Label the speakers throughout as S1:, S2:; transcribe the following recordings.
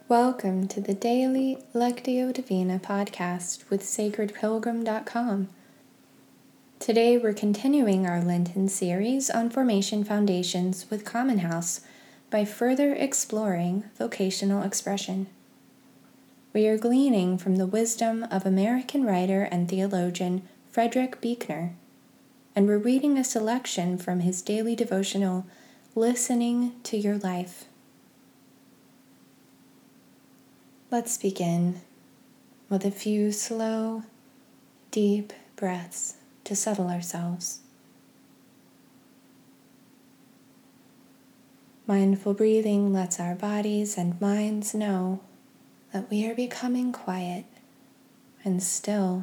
S1: Welcome to the Daily Lectio Divina podcast with sacredpilgrim.com. Today we're continuing our Lenten series on Formation Foundations with Common House by further exploring vocational expression. We are gleaning from the wisdom of American writer and theologian Frederick Buechner, and we're reading a selection from his daily devotional, Listening to Your Life. Let's begin with a few slow, deep breaths to settle ourselves. Mindful breathing lets our bodies and minds know that we are becoming quiet and still.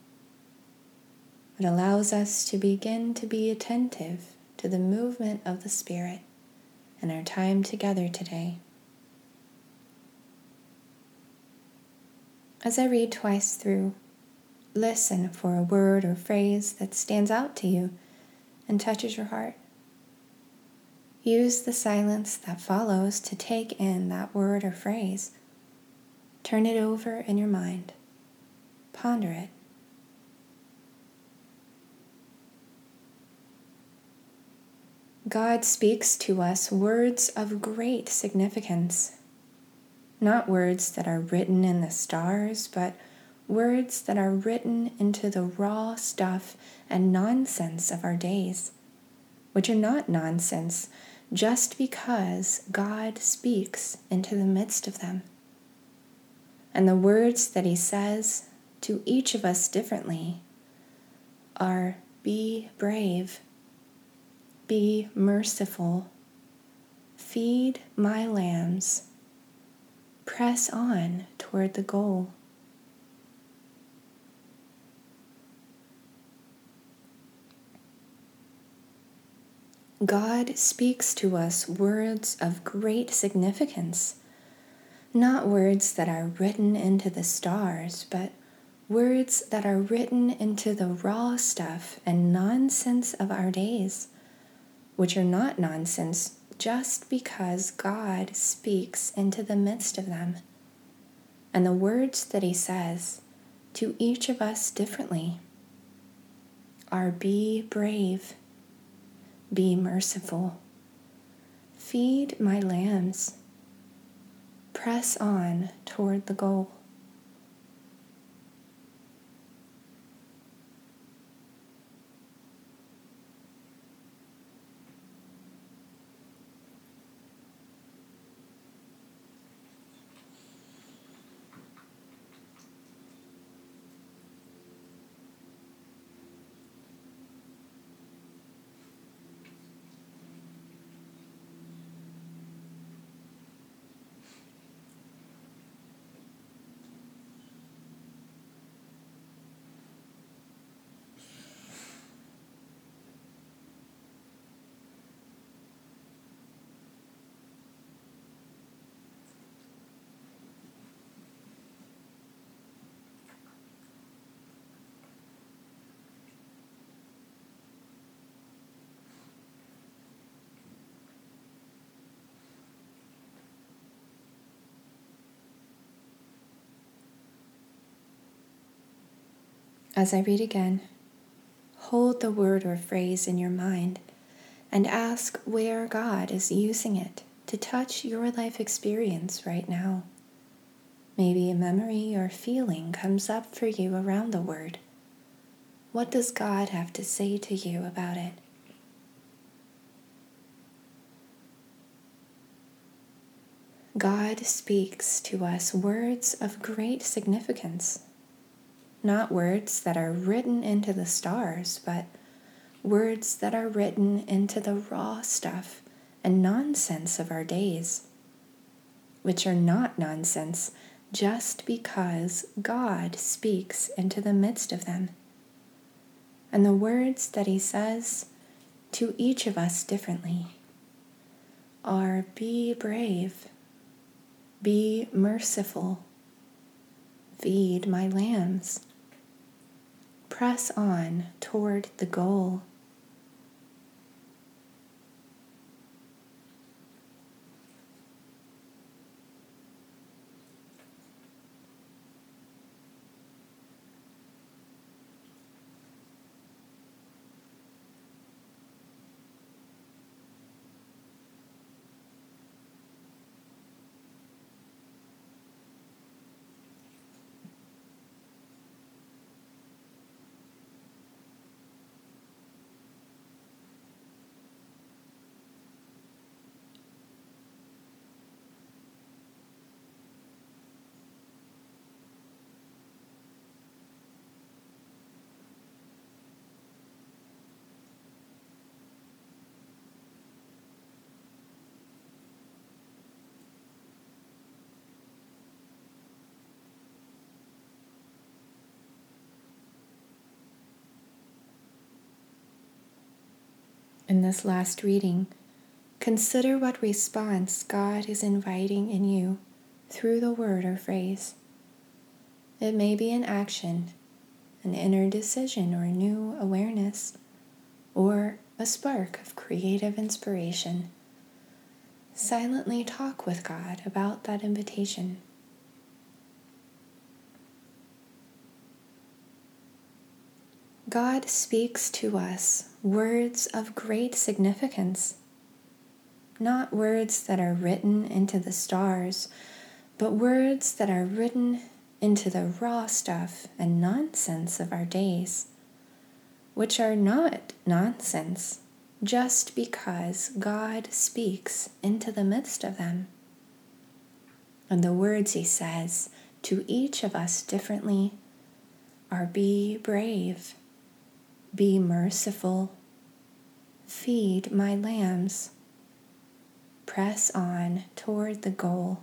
S1: It allows us to begin to be attentive to the movement of the Spirit in our time together today. As I read twice through, listen for a word or phrase that stands out to you and touches your heart. Use the silence that follows to take in that word or phrase. Turn it over in your mind. Ponder it. God speaks to us words of great significance. Not words that are written in the stars, but words that are written into the raw stuff and nonsense of our days, which are not nonsense just because God speaks into the midst of them. And the words that He says to each of us differently are, be brave, be merciful, feed my lambs, press on toward the goal. God speaks to us words of great significance, not words that are written into the stars, but words that are written into the raw stuff and nonsense of our days, which are not nonsense just because God speaks into the midst of them. And the words that He says to each of us differently are, be brave, be merciful, feed my lambs, press on toward the goal. As I read again, hold the word or phrase in your mind and ask where God is using it to touch your life experience right now. Maybe a memory or feeling comes up for you around the word. What does God have to say to you about it? God speaks to us words of great significance. Not words that are written into the stars, but words that are written into the raw stuff and nonsense of our days, which are not nonsense just because God speaks into the midst of them. And the words that He says to each of us differently are, be brave, be merciful, feed my lambs, press on toward the goal. In this last reading, consider what response God is inviting in you through the word or phrase. It may be an action, an inner decision or new awareness, or a spark of creative inspiration. Silently talk with God about that invitation. God speaks to us words of great significance, not words that are written into the stars, but words that are written into the raw stuff and nonsense of our days, which are not nonsense just because God speaks into the midst of them. And the words he says to each of us differently are: be brave, be merciful, feed my lambs, press on toward the goal.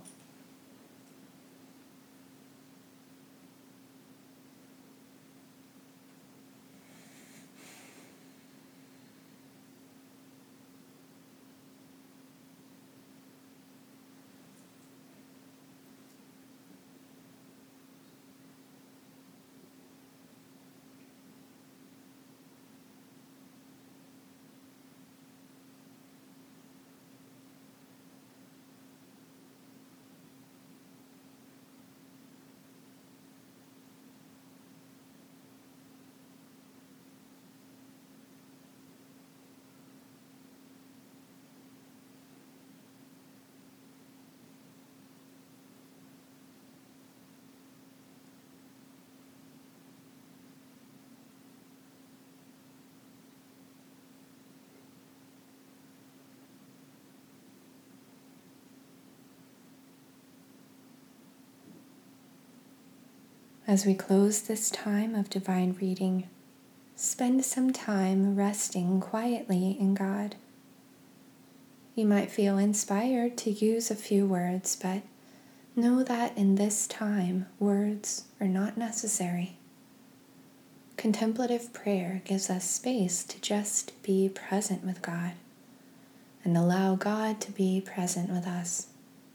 S1: As we close this time of divine reading, spend some time resting quietly in God. You might feel inspired to use a few words, but know that in this time, words are not necessary. Contemplative prayer gives us space to just be present with God and allow God to be present with us.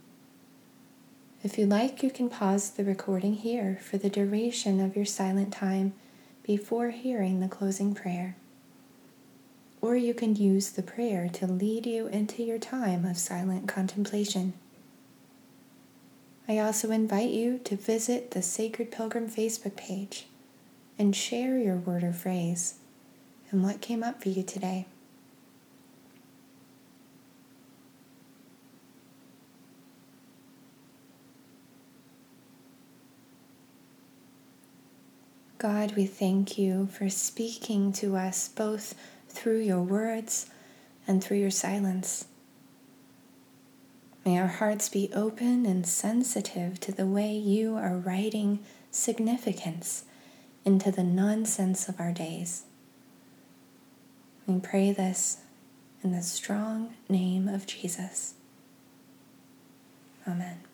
S1: If you like, you can pause the recording here for the duration of your silent time before hearing the closing prayer. Or you can use the prayer to lead you into your time of silent contemplation. I also invite you to visit the Sacred Pilgrim Facebook page and share your word or phrase and what came up for you today. God, we thank you for speaking to us both through your words and through your silence. May our hearts be open and sensitive to the way you are writing significance into the nonsense of our days. We pray this in the strong name of Jesus. Amen.